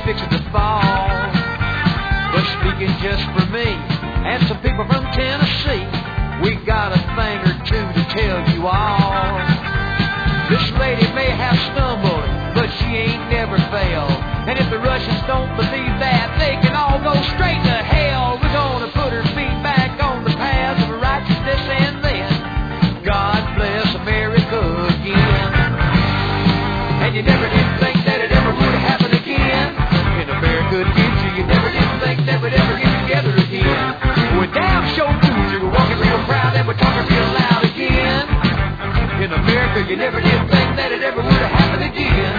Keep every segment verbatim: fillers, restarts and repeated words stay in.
fixing to fall. But speaking just for me and some people from Tennessee, we got a thing or two to tell you all. This lady may have stumbled, but she ain't never failed. And if the Russians don't believe that, they can all go straight to hell. We're gonna put her feet back on the path of righteousness, and then God bless America again. And you never did think that it ever would happen again. In America did you? You never did think that we'd ever get together again. We're damn sure fools. We're walking real proud and we're talking real loud again. In America, you never did think that it ever would have happened again.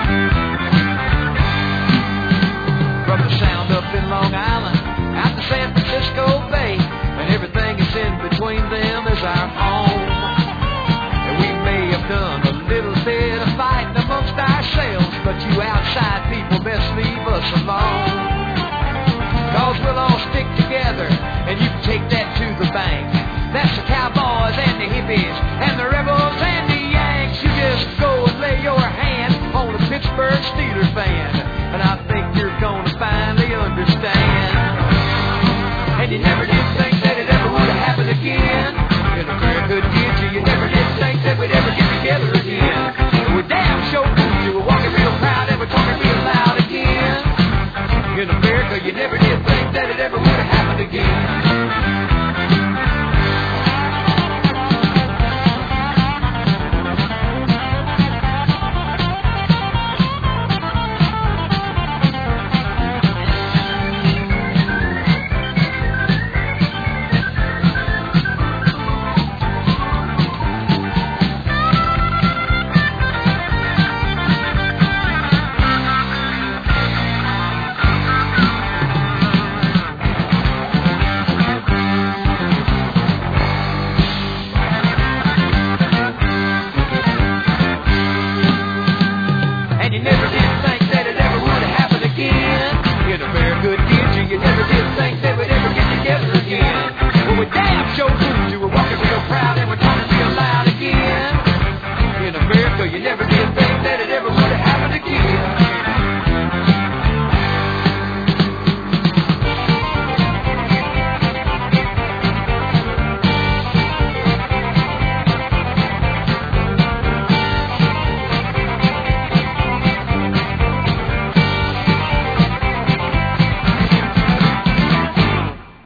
From the Sound up in Long Island, out to San Francisco Bay, and everything that's in between them is our home. And we may have done a little bit of fighting amongst ourselves, but you outside people best leave us alone. Cause we'll all stick together, and you can take that to the bank. That's the cowboys and the hippies, and the rebels and the Yanks. You just go and lay your hand on the Pittsburgh Steelers fan, and I think you're gonna finally understand. And you never did think that it ever would have happened again. In America, did you? You never did think that we'd ever get together again. And we're damn sure fools. You were walking real proud and we're talking real loud again. In America, you never did think that it ever would have happened again.